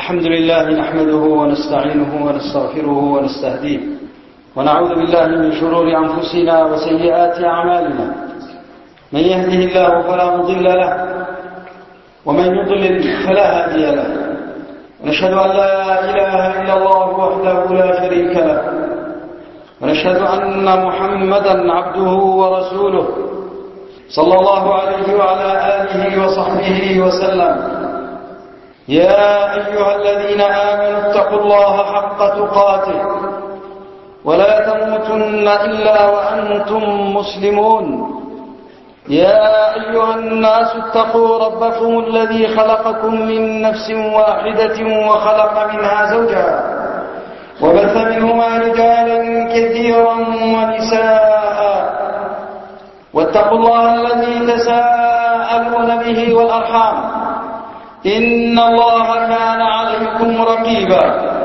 الحمد لله نحمده ونستعينه ونستغفره ونستهديه ونعوذ بالله من شرور أنفسنا وسيئات أعمالنا. من يهده الله فلا مضل له ومن يضلل فلا هادي له، ونشهد أن لا إله إلا الله وحده لا شريك له، ونشهد أن محمدا عبده ورسوله صلى الله عليه وعلى آله وصحبه وسلم. يا أيها الذين آمنوا اتقوا الله حق تقاته ولا تموتن إلا وأنتم مسلمون. يا أيها الناس اتقوا ربكم الذي خلقكم من نفس واحدة وخلق منها زوجها وبث منهما رجالا كثيرا ونساء، واتقوا الله الذي تساءلون به والأرحام إن الله كان عليكم رقيبا.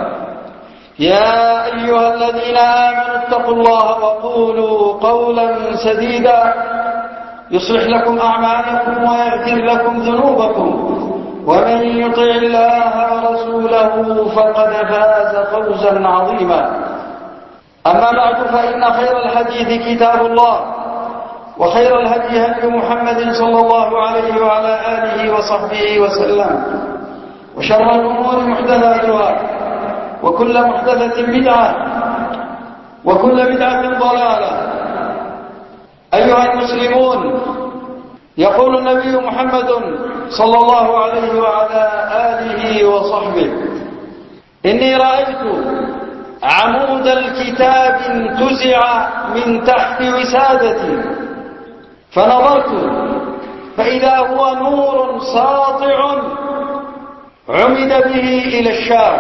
يا أيها الذين آمنوا اتقوا الله وقولوا قولا سديدا يصلح لكم أعمالكم ويغفر لكم ذنوبكم، ومن يطع الله ورسوله فقد فاز فوزا عظيما. أما بعد، فإن خير الحديث كتاب الله، وخير الهدي هدي محمد صلى الله عليه وعلى آله وصحبه وسلم، وشر الأمور محدثاتها، وكل محدثة بدعة، وكل بدعة ضلالة. أيها المسلمون، يقول النبي محمد صلى الله عليه وعلى آله وصحبه: إني رأيت عمود الكتاب انتزع من تحت وسادتي، فنظرت فإذا هو نور ساطع عمد به إلى الشام.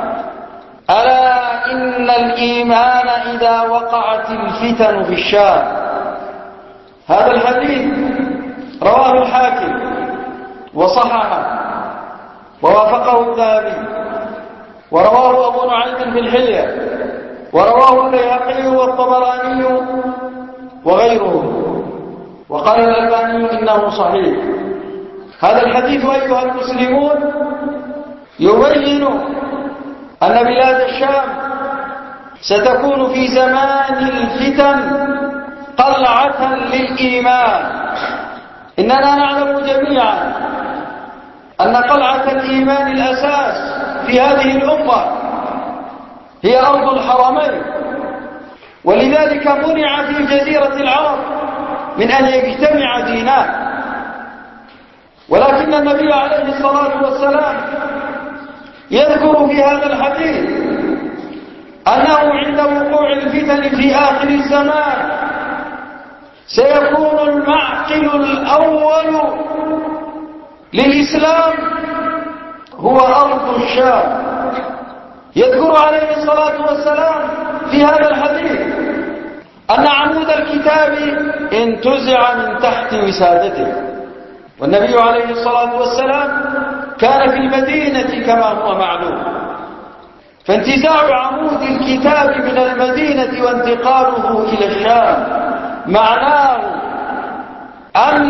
ألا إن الإيمان إذا وقعت الفتن في الشام. هذا الحديث رواه الحاكم وصححه ووافقه الذهبي، ورواه أبو نعيم في الحلية، ورواه البيهقي والطبراني وغيره، وقال الألباني إنه صحيح. هذا الحديث أيها المسلمون يبين أن بلاد الشام ستكون في زمان الفتن قلعة للإيمان. إننا نعلم جميعا أن قلعة الإيمان الأساس في هذه الأمة هي أرض الحرمين، ولذلك منع في جزيرة العرب من أن يجتمع دينان. ولكن النبي عليه الصلاة والسلام يذكر في هذا الحديث أنه عند وقوع الفتن في آخر الزمان سيكون المعقل الأول للإسلام هو أرض الشام. يذكر عليه الصلاة والسلام في هذا الحديث أن عمود الكتاب انتزع من تحت وسادته، والنبي عليه الصلاة والسلام كان في المدينة كما هو معلوم، فانتزاع عمود الكتاب من المدينة وانتقاله إلى الشام معناه أن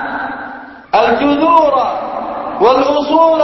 الجذور والأصول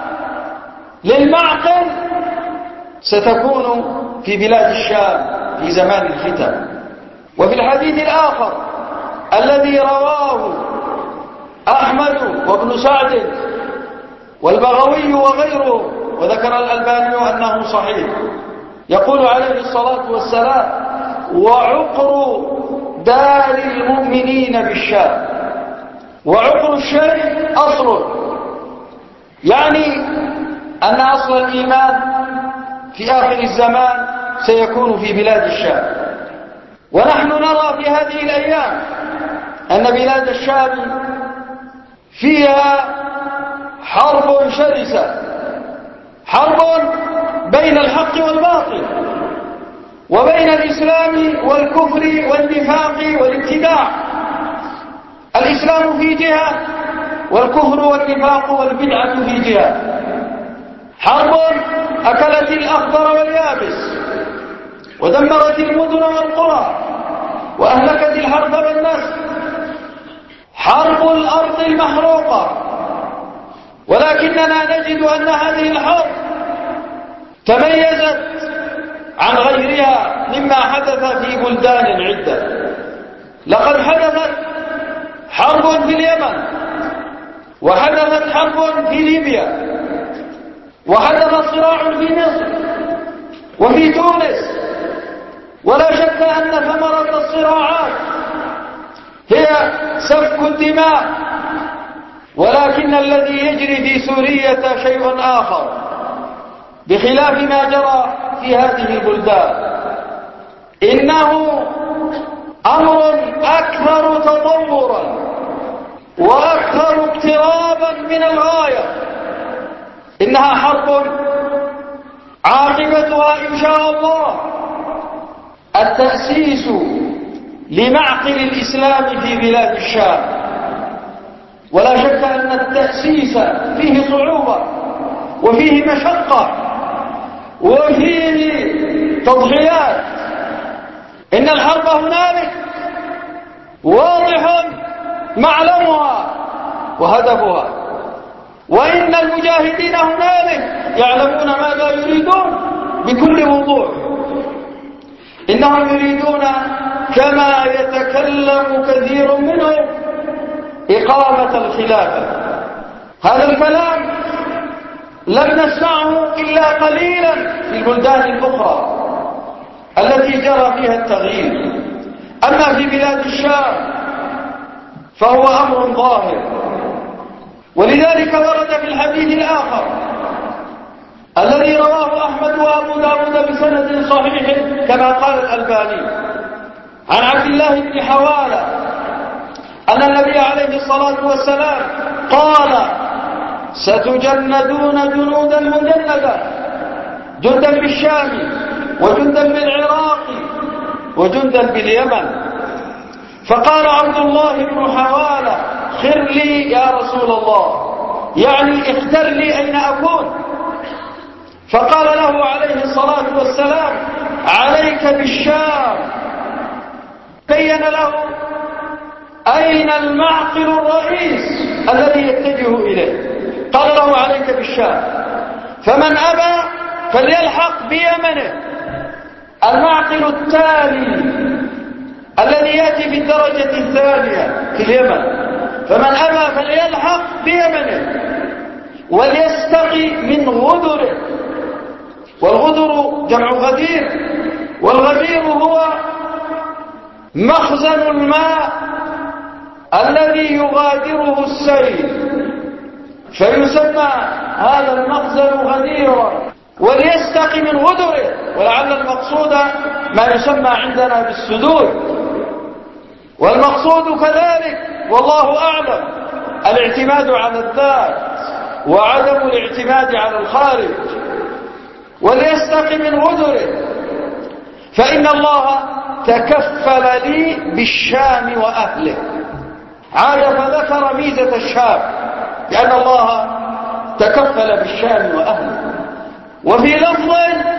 للمعقل ستكون في بلاد الشام في زمان الفتن. وفي الحديث الآخر الذي رواه أحمد وابن سعد والبغوي وغيره، وذكر الألباني أنه صحيح، يقول عليه الصلاة والسلام: وعقر دار المؤمنين بالشام. وعقر الشيء أصله، يعني أن أصل الإيمان في آخر الزمان سيكون في بلاد الشام. ونحن نرى في هذه الأيام أن بلاد الشام فيها حرب شرسة، حرب بين الحق والباطل، وبين الإسلام والكفر والنفاق والابتداع. الإسلام في جهة، والكفر والنفاق والبدعة في جهة. حرب أكلت الأخضر واليابس، ودمرت المدن والقرى، وأهلكت الحرث والنسل. حرب الأرض المحروقة، ولكننا نجد أن هذه الحرب تميزت عن غيرها مما حدث في بلدان عدة. لقد حدثت حرب في اليمن، وحدثت حرب في ليبيا، وحدث صراع في مصر وفي تونس، ولا شك أن ثمرة الصراعات هي سفك الدماء، ولكن الذي يجري في سوريا شيء آخر بخلاف ما جرى في هذه البلدان. إنه أمر أكثر تطورا وأكثر اقترابا من الغاية. إنها حرب عاقبتها إن شاء الله التأسيس لمعقل الإسلام في بلاد الشام، ولا شك أن التأسيس فيه صعوبة وفيه مشقة وفيه تضحيات. إن الحرب هنالك واضح معلمها وهدفها، وإن المجاهدين هنالك يعلمون ماذا يريدون بكل وضوح. إنهم يريدون كما يتكلم كثير منهم إقامة الخلافة. هذا الكلام لم نسمعه إلا قليلا في البلدان الأخرى التي جرى فيها التغيير. أما في بلاد الشام فهو أمر ظاهر، ولذلك ورد في الحديث الآخر الذي رواه أحمد وأبو داود بسند صحيح كما قال الألباني عن عبد الله بن حوالة أن النبي عليه الصلاة والسلام قال: ستجندون جنودا مجندة، جندا بالشام وجندا بالعراق وجندا باليمن. فقال عبد الله بن حوالة: خر لي يا رسول الله، يعني اختر لي أين أكون. فقال له عليه الصلاة والسلام: عليك بالشام. بين له أين المعقل الرئيس الذي يتجه إليه، قال له: عليك بالشام. فمن أبى فليلحق بيمنه، المعقل التالي الذي يأتي في الدرجة الثانية في اليمن. فمن أبى فليلحق بيمنه وليستقي من غدره، والغدر جمع غدير، والغدير هو مخزن الماء الذي يغادره السيل، فيسمى هذا المخزن غديرا. وليستقي من غدره، ولعل المقصود ما يسمى عندنا بالسدود، والمقصود كذلك والله أعلم الاعتماد على الذات وعدم الاعتماد على الخارج. وليستقي من غدره، فإن الله تكفل لي بالشام وأهله. عاد فذكر ميزة الشام لأن الله تكفل بالشام وأهله. وفي لفظ: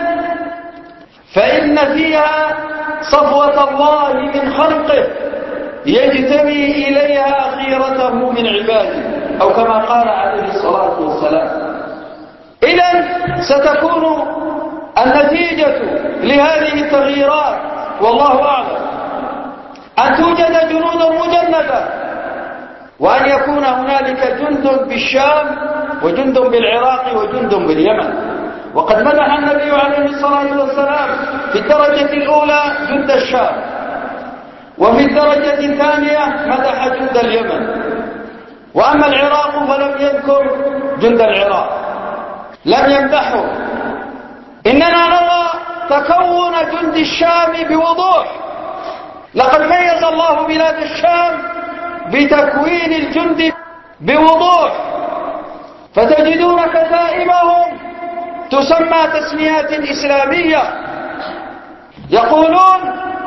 فإن فيها صفوة الله من خلقه يجتمي إليها خيرته من عباده، أو كما قال عليه الصلاة والسلام. إذن ستكون النتيجة لهذه التغييرات والله أعلم أن توجد جنود مجندة، وأن يكون هنالك جند بالشام وجند بالعراق وجند باليمن. وقد مدح النبي عليه الصلاة والسلام في الدرجة الأولى جند الشام، وفي الدرجة الثانية مدح جند اليمن. وأما العراق فلم يذكر جند العراق، لم يمدحه. إننا نرى تكون جند الشام بوضوح. لقد ميز الله بلاد الشام بتكوين الجند بوضوح، فتجدون كتائبهم تسمى تسميات إسلامية، يقولون: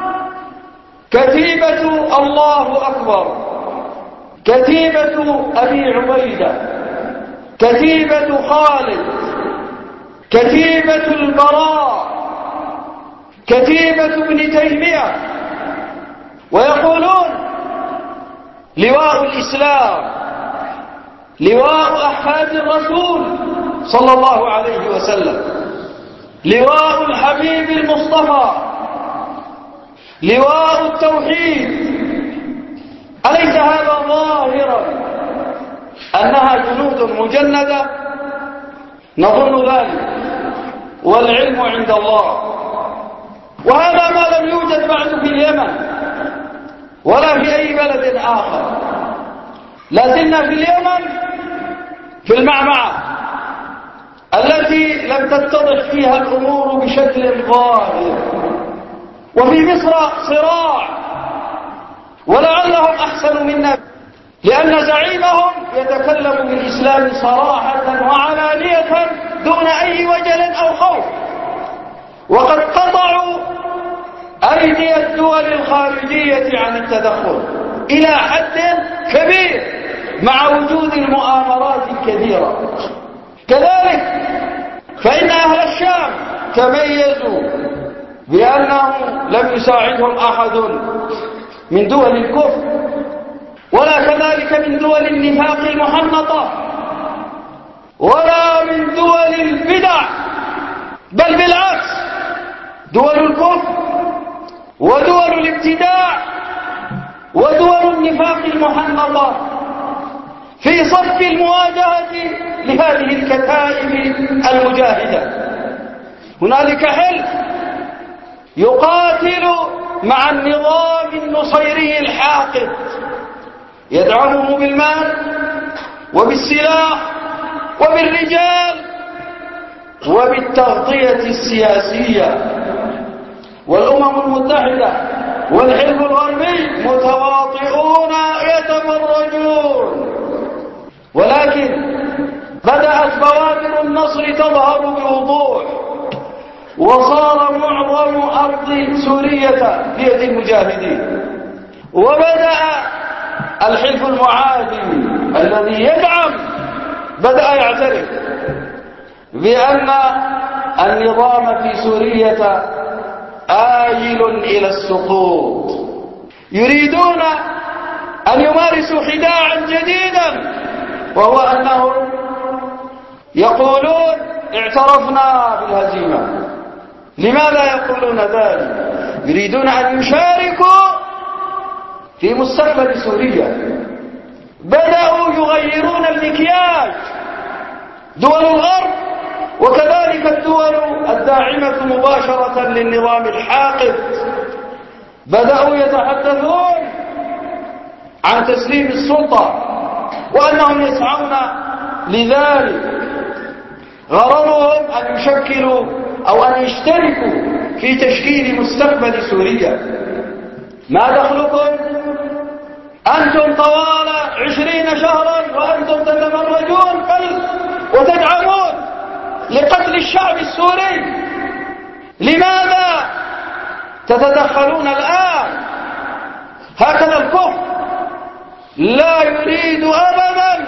كتيبة الله أكبر، كتيبة أبي عبيدة، كتيبة خالد، كتيبة البراء، كتيبة ابن تيمية. ويقولون: لواء الإسلام، لواء أحفاد الرسول صلى الله عليه وسلم. لواء الحبيب المصطفى، لواء التوحيد. أليس هذا ظاهرا أنها جنود مجندة؟ نظن ذلك والعلم عند الله. وهذا ما لم يوجد بعد في اليمن ولا في أي بلد آخر. لازلنا في اليمن في المعمعة التي لم تتضح فيها الأمور بشكل ظاهر، وفي مصر صراع، ولعلهم أحسن منا، لأن زعيمهم يتكلم بالإسلام صراحة وعلانية دون أي وجل أو خوف، وقد قطعوا أيدي الدول الخارجية عن التدخل إلى حد كبير مع وجود المؤامرات الكثيرة. كذلك فإن أهل الشام تميزوا بأنهم لم يساعدهم أحد من دول الكفر ولا كذلك من دول النفاق المحنطة ولا من دول البدع، بل بالعكس دول الكفر ودول الابتداع ودول النفاق المحنطة في صف المواجهة لهذه الكتائب المجاهدة. هنالك حلف يقاتل مع النظام النصيري الحاقد، يدعمه بالمال وبالسلاح وبالرجال وبالتغطية السياسية. والأمم المتحدة والحلف الغربي متواطئون يتفرجون، ولكن بدأت بوادر النصر تظهر بوضوح، وصار معظم أرض سورية بيد المجاهدين، وبدأ الحلف المعادي الذي يدعم بدأ يعترف بأن النظام في سورية آيل إلى السقوط. يريدون أن يمارسوا خداعا جديدا، وهو أنهم يقولون اعترفنا بالهزيمة. لماذا يقولون ذلك؟ يريدون أن يشاركوا في مستقبل سوريا. بدأوا يغيرون المكياج، دول الغرب وكذلك الدول الداعمة مباشرة للنظام الحاقد بدأوا يتحدثون عن تسليم السلطة وأنهم يسعون لذلك. غرضهم أن يشكلوا أو أن يشتركوا في تشكيل مستقبل سوريا. ما دخلكم أنتم طوال 20 شهرا وأنتم تتفرجون وتدعمون لقتل الشعب السوري؟ لماذا تتدخلون الآن؟ هكذا الكفر لا يريد أبدا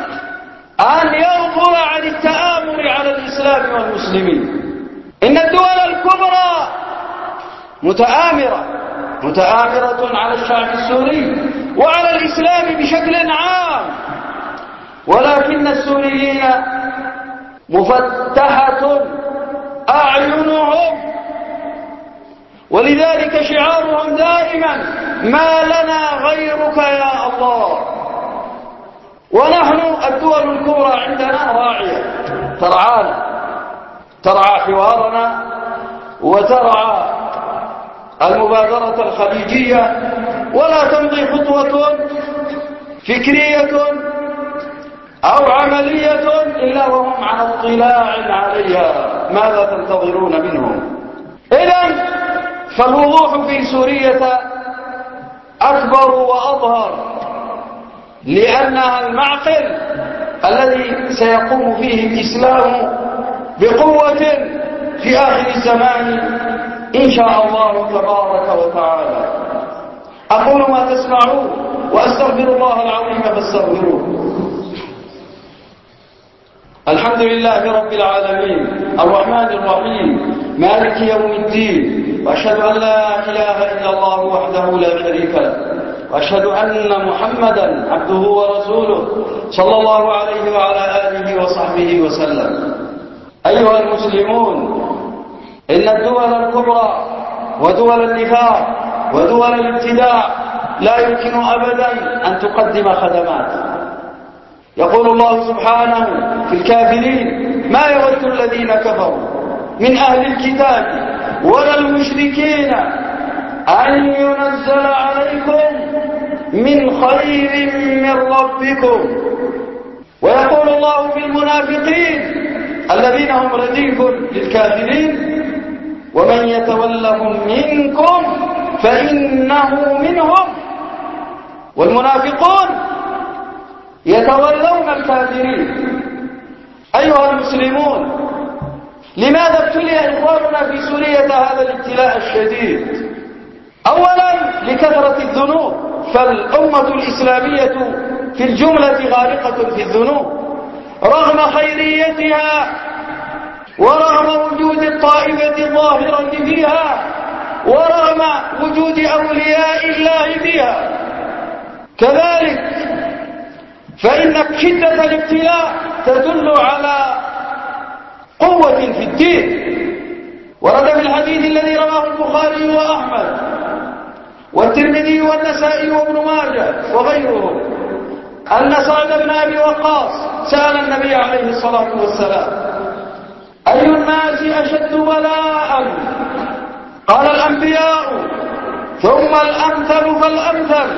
أن يغفل عن التآمر على الإسلام والمسلمين. إن الدول الكبرى متآمرة على الشعب السوري وعلى الإسلام بشكل عام، ولكن السوريين مفتحة أعينهم، ولذلك شعارهم دائما ما لنا غيرك يا الله. ونحن الدول الكبرى عندنا راعية ترعانا، ترعى حوارنا وترعى المبادرة الخليجية، ولا تمضي خطوة فكرية أو عملية إلا وهم على اطلاع عليها. ماذا تنتظرون منهم؟ إذن فالوضوح في سورية أكبر وأظهر، لأنها المعقل الذي سيقوم فيه الإسلام بقوة في آخر الزمان إن شاء الله تبارك وتعالى. أقول ما تسمعون وأستغفر الله العظيم فاستغفروه. الحمد لله رب العالمين الرحمن الرحيم مالك يوم الدين، وأشهد أن لا إله إلا الله وحده لا شريك له، وأشهد أن محمدا عبده ورسوله صلى الله عليه وعلى آله وصحبه وسلم. أيها المسلمون، إن الدول الكبرى ودول النفاق ودول الابتداع لا يمكن أبدا أن تقدم خدمات. يقول الله سبحانه في الكافرين: ما يود الذين كفروا من أهل الكتاب ولا المشركين أن ينزل عليكم من خير من ربكم. ويقول الله في المنافقين الذين هم رديف للكافرين: ومن يتولهم منكم فإنه منهم. والمنافقون يتولون الكافرين. أيها المسلمون، لماذا ابتلي إخواننا في سوريا هذا الابتلاء الشديد؟ أولا لكثرة الذنوب، فالأمة الإسلامية في الجملة غارقة في الذنوب رغم خيريتها ورغم وجود الطائفة الظاهرة فيها ورغم وجود أولياء الله فيها. كذلك فإن شدة الابتلاء تدل على قوة في الدين. ورد في الحديث الذي رواه البخاري وأحمد والترمذي والنسائي وابن ماجه وغيرهم أن سعد بن أبي وقاص سأل النبي عليه الصلاة والسلام: أي الناس أشد بلاء؟ قال: الأنبياء، ثم الأمثل فالأمثل،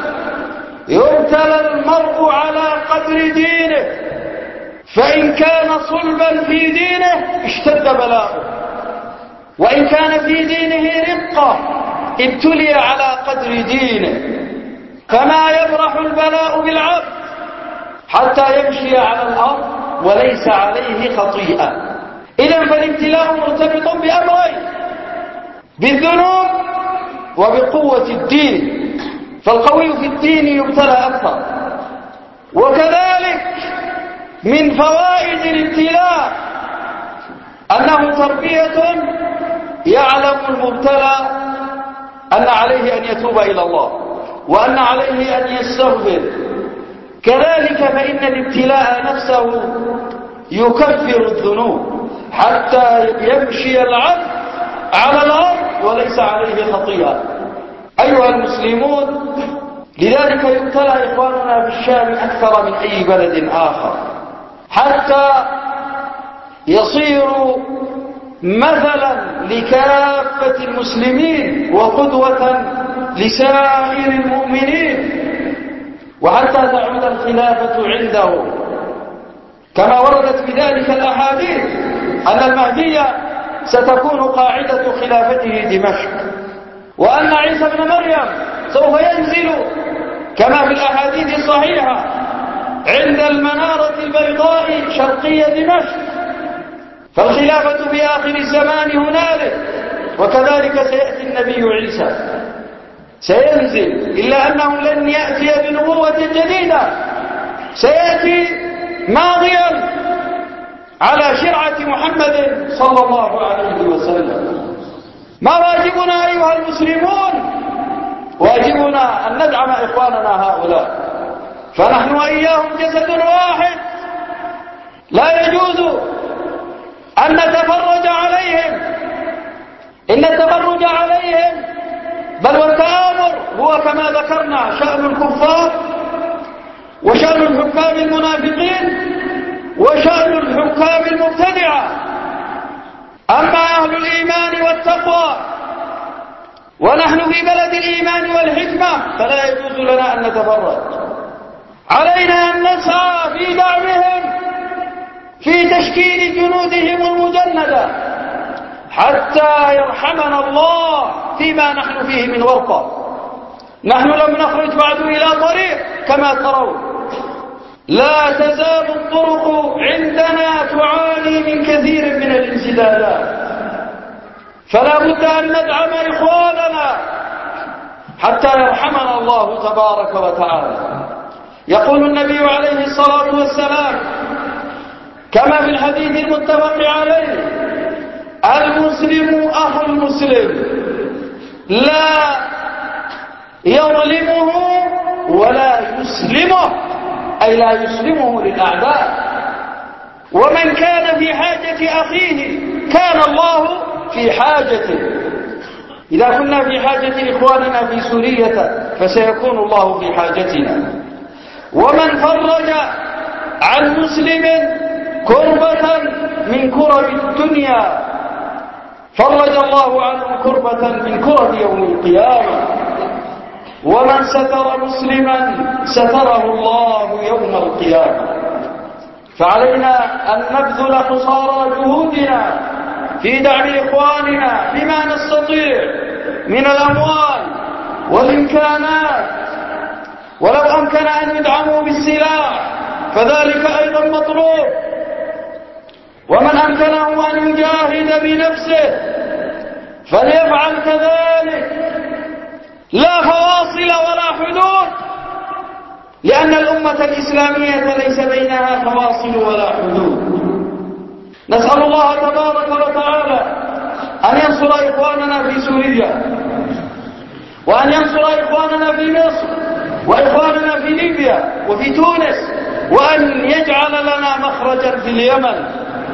يبتلى المرء على قدر دينه، فإن كان صلبا في دينه اشتد بلاؤه، وإن كان في دينه رقة ابتلي على قدر دينه. كما يبرح البلاء بالعبد حتى يمشي على الأرض وليس عليه خطيئة. إذن فالابتلاء مرتبط بأمرين: بالذنوب وبقوة الدين، فالقوي في الدين يبتلى أكثر. وكذلك من فوائد الابتلاء أنه تربية يعلم المبتلى أن عليه أن يتوب إلى الله وأن عليه أن يستغفر. كذلك فإن الابتلاء نفسه يكفر الذنوب حتى يمشي العبد على الأرض وليس عليه خطيئة. أيها المسلمون، لذلك يبتلى إخواننا في الشام أكثر من أي بلد آخر حتى يصيروا مثلا لكافة المسلمين وقدوة لسائر المؤمنين، وحتى تعود الخلافة عنده، كما وردت بذلك الأحاديث أن المهدي ستكون قاعدة خلافته دمشق، وأن عيسى ابن مريم سوف ينزل كما في الأحاديث الصحيحة عند المنارة البيضاء شرقية دمشق. فالخلافة في آخر الزمان هنالك، وكذلك سيأتي النبي عيسى سينزل، إلا أنه لن يأتي بنبوة جديدة، سيأتي ماضيا على شرعة محمد صلى الله عليه وسلم. ما واجبنا أيها المسلمون؟ واجبنا أن ندعم إخواننا هؤلاء، فنحن وإياهم جسد واحد، لا يجوز أن نتفرج عليهم. إن التفرج عليهم بل والتآمر هو كما ذكرنا شأن الكفار وشأن الحكام المنافقين وشأن الحكام المبتدعة. أما أهل الإيمان والتقوى ونحن في بلد الإيمان والحكمة فلا يجوز لنا أن نتفرج. علينا أن نسعى في دعمهم في تشكيل جنودهم المجندة حتى يرحمنا الله فيما نحن فيه من ورطة. نحن لم نخرج بعد إلى طريق كما ترون، لا تزال الطرق عندنا تعاني من كثير من الانسدادات، فلا بد أن ندعم إخواننا حتى يرحمنا الله تبارك وتعالى. يقول النبي عليه الصلاة والسلام كما في الحديث المتفق عليه: المسلم أخو المسلم، لا يظلمه ولا يسلمه، أي لا يسلمه للأعداء. ومن كان في حاجة أخيه كان الله في حاجته. إذا كنا في حاجة إخواننا في سورية فسيكون الله في حاجتنا. ومن فرج عن مسلم كربة من كرب الدنيا فرج الله عنه كربة من كرب يوم القيامة. ومن ستر مسلما ستره الله يوم القيامة. فعلينا أن نبذل قصارى جهودنا في دعم إخواننا بما نستطيع من الأموال والإمكانات، ولو أمكن أن يدعموا بالسلاح فذلك أيضا مطلوب. ومن أمكنه أن يجاهد بنفسه فليفعل كذلك، لا فواصل ولا حدود، لأن الأمة الإسلامية ليس بينها فواصل ولا حدود. نسأل الله تبارك وتعالى أن ينصر إخواننا في سوريا، وأن ينصر إخواننا في مصر، وإخواننا في ليبيا وفي تونس، وأن يجعل لنا مخرجا في اليمن.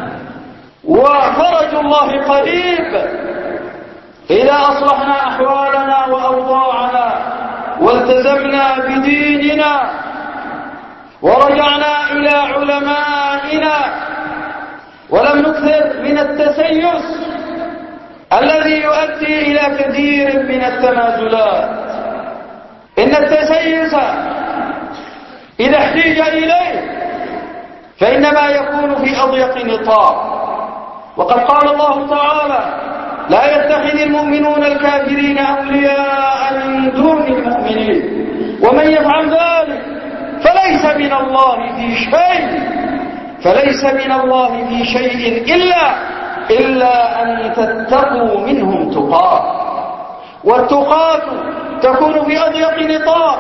وفرج الله قريب إذا أصلحنا أحوالنا وأوضاعنا والتزمنا بديننا ورجعنا إلى علمائنا ولم نكثر من التسيس الذي يؤدي إلى كثير من التنازلات. إن التسيس إذا احتيج إليه فإنما يكون في أضيق نطاق. وقد قال الله تعالى: لا يتخذ المؤمنون الكافرين أولياء من دون المؤمنين ومن يفعل ذلك فليس من الله في شيء إلا أن تتقوا منهم تقاه. والتقاة تكون في أضيق نطاق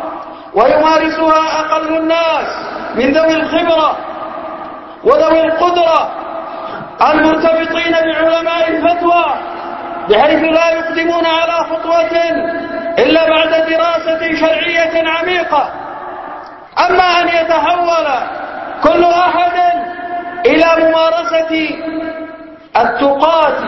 ويمارسها أقل الناس من ذوي الخبرة وذوي القدرة المرتبطين بعلماء الفتوى، بحيث لا يقدمون على خطوة إلا بعد دراسة شرعية عميقة. أما أن يتحول كل أحد إلى ممارسة التقاة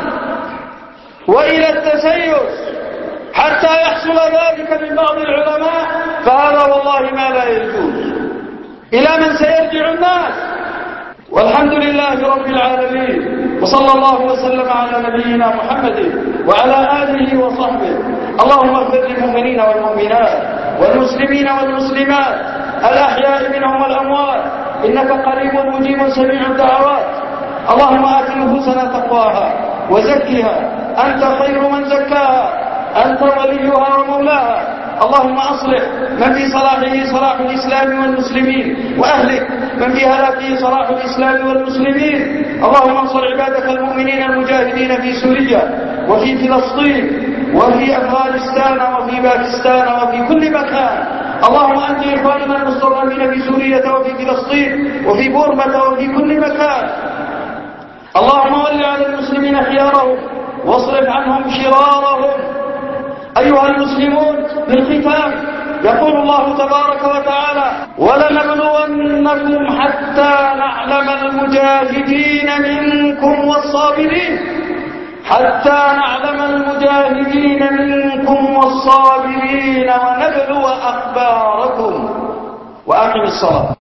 وإلى التسيس حتى يحصل ذلك من بعض العلماء، فهذا والله ما لا يجوز. إلى من سيرجع الناس؟ والحمد لله رب العالمين، وصلى الله وسلم على نبينا محمد وعلى آله وصحبه. اللهم اغفر للمؤمنين والمؤمنات والمسلمين والمسلمات الأحياء منهم والأموات، إنك قريب مجيب سميع الدعوات. اللهم آت نفوسنا تقواها وزكها، أنت خير من زكاها، أنت وليها ومولاها. اللهم أصلح من في صلاحه صلاح الإسلام والمسلمين، وأهلك من في هلاكه صلاح الإسلام والمسلمين. اللهم انصر عبادك المؤمنين المجاهدين في سوريا وفي فلسطين وفي أفغانستان وفي باكستان وفي كل مكان. اللهم أنت إخواننا المستضعفين في سوريا وفي فلسطين وفي بورما وفي كل مكان. اللهم ول على المسلمين خيارهم واصرف عنهم شرارهم. أيها المسلمون، بالختام يقول الله تبارك وتعالى: ولنبلونكم حتى نعلم المجاهدين منكم والصابرين، ونبلو أخباركم. وأقم الصلاة.